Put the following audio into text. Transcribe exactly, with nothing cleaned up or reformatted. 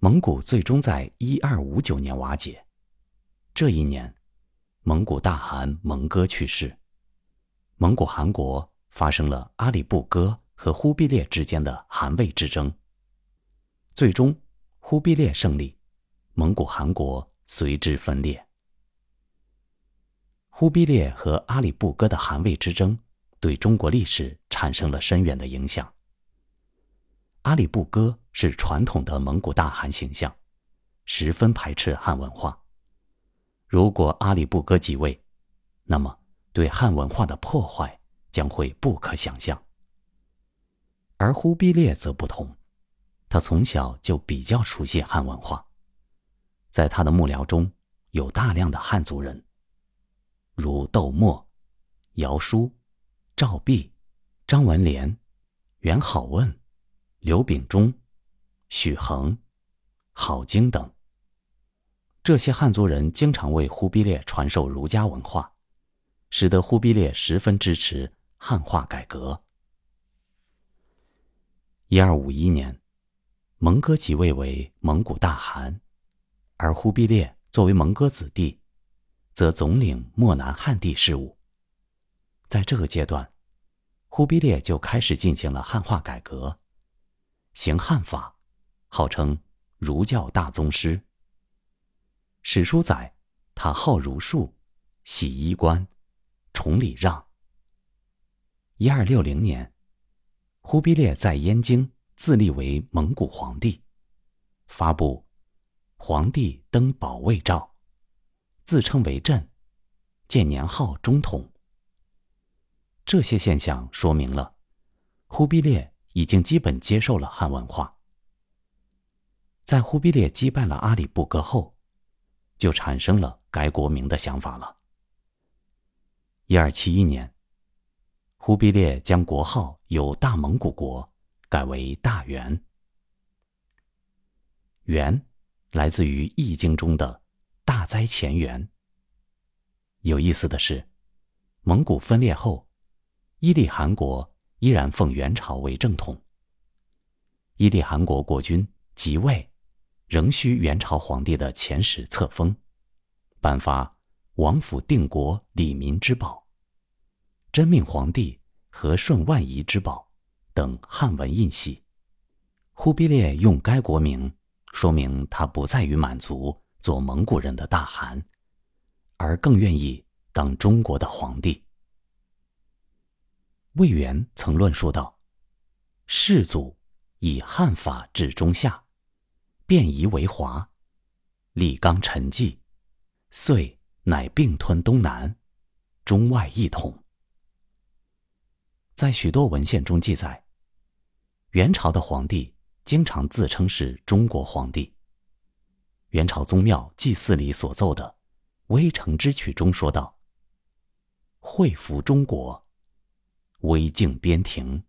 蒙古最终在一二五九年瓦解。这一年，蒙古大汗蒙哥去世，蒙古汗国发生了阿里不哥和忽必烈之间的汗位之争。最终，忽必烈胜利，蒙古汗国随之分裂。忽必烈和阿里不哥的汗位之争对中国历史产生了深远的影响。阿里不哥是传统的蒙古大汗形象，十分排斥汉文化。如果阿里不哥即位，那么对汉文化的破坏将会不可想象。而忽必烈则不同，他从小就比较熟悉汉文化，在他的幕僚中有大量的汉族人，如窦默、姚舒、赵弼、张文莲、元好问、刘秉忠、许衡、郝经等。这些汉族人经常为忽必烈传授儒家文化，使得忽必烈十分支持汉化改革。一二五一年，蒙哥即位为蒙古大汗，而忽必烈作为蒙哥子弟，则总领漠南汉地事务。在这个阶段，忽必烈就开始进行了汉化改革，行汉法，号称儒教大宗师。史书载，他好儒术，喜衣冠，崇礼让。一二六零年，忽必烈在燕京自立为蒙古皇帝，发布《皇帝登宝位诏》，自称为朕，建年号中统。这些现象说明了忽必烈已经基本接受了汉文化。在忽必烈击败了阿里不哥后，就产生了改国名的想法了。一二七一年，忽必烈将国号由大蒙古国改为大元。元来自于易经中的大灾前元。有意思的是，蒙古分裂后，伊利汗国依然奉元朝为正统。伊利汗国国君即位，仍需元朝皇帝的遣使册封，颁发王府定国礼民之宝、真命皇帝和顺万仪之宝等汉文印玺。忽必烈用该国名，说明他不在于满足做蒙古人的大汗，而更愿意当中国的皇帝。魏源曾论述道：世祖以汉法治中夏，变夷为华，立纲陈纪，遂乃并吞东南，中外一统。在许多文献中记载，元朝的皇帝经常自称是中国皇帝。元朝宗庙祭祀里所奏的《微城之曲》中说道：惠服中国，威靖边庭，